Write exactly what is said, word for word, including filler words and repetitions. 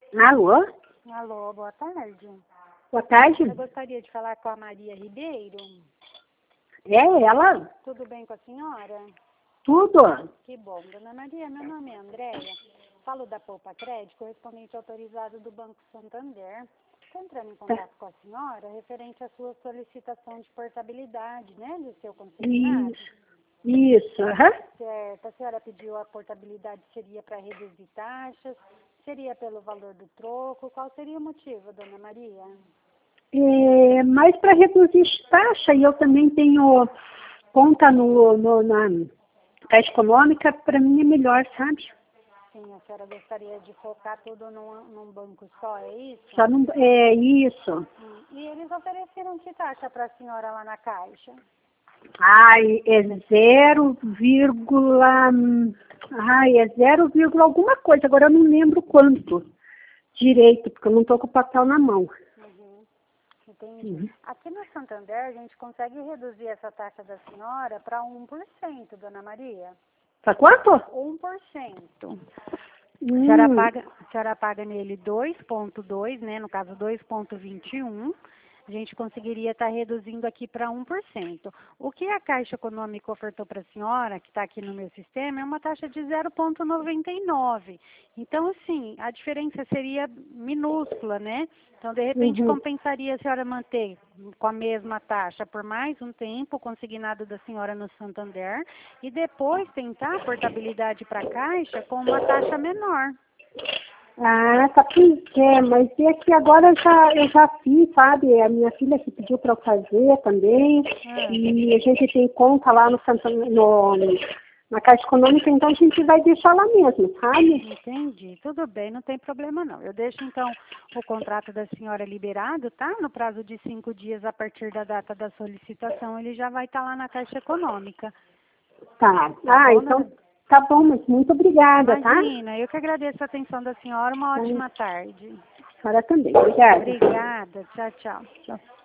Alô? Alô, boa tarde. Boa tarde. Eu gostaria de falar com a Maria Ribeiro. É ela? Tudo bem com a senhora? Tudo? Que bom. Dona Maria, meu nome é Andréia. Falo da Poupa Crédito, correspondente autorizado do Banco Santander. Estou entrando em contato com a senhora referente à sua solicitação de portabilidade, né, do seu consignado. Isso, aham. Certo. A senhora pediu a portabilidade, seria para reduzir taxas, seria pelo valor do troco. Qual seria o motivo, Dona Maria? É, mas para reduzir taxa, e eu também tenho conta no, no, na Caixa Econômica, para mim é melhor, sabe? Sim, a senhora gostaria de focar tudo num, num banco só, é isso? Só não, é isso. Hum. E eles ofereceram que taxa para a senhora lá na Caixa? Ai, é zero vírgula... Ai, é zero vírgula alguma coisa. Agora eu não lembro quanto direito, porque eu não estou com o papel na mão. Uhum. Entendi. Uhum. Aqui no Santander, a gente consegue reduzir essa taxa da senhora para um por cento, Dona Maria. Para quanto? um por cento. Hum. A senhora paga, a senhora paga nele dois vírgula dois, né? No caso, dois vírgula vinte e um. A gente conseguiria estar reduzindo aqui para um por cento. O que a Caixa Econômica ofertou para a senhora, que está aqui no meu sistema, é uma taxa de zero vírgula noventa e nove. Então, assim, a diferença seria minúscula, né? Então, de repente, Uhum. compensaria a senhora manter com a mesma taxa por mais um tempo o consignado da senhora no Santander e depois tentar a portabilidade para a Caixa com uma taxa menor. Ah, tá, pois é, mas é que agora eu já, eu já fiz, sabe? A minha filha que pediu para eu fazer também, Ah. e a gente tem conta lá no Santa, no, na Caixa Econômica, então a gente vai deixar lá mesmo, sabe? Entendi. Tudo bem, não tem problema não. Eu deixo então o contrato da senhora liberado, tá? No prazo de cinco dias a partir da data da solicitação, ele já vai estar lá na Caixa Econômica. Tá. Tá Ah, bom, então dona? tá bom, mas muito obrigada, tá? Imagina, eu que agradeço a atenção da senhora. Uma ótima tarde. A senhora também, obrigada. Obrigada. Tchau, tchau. Tchau.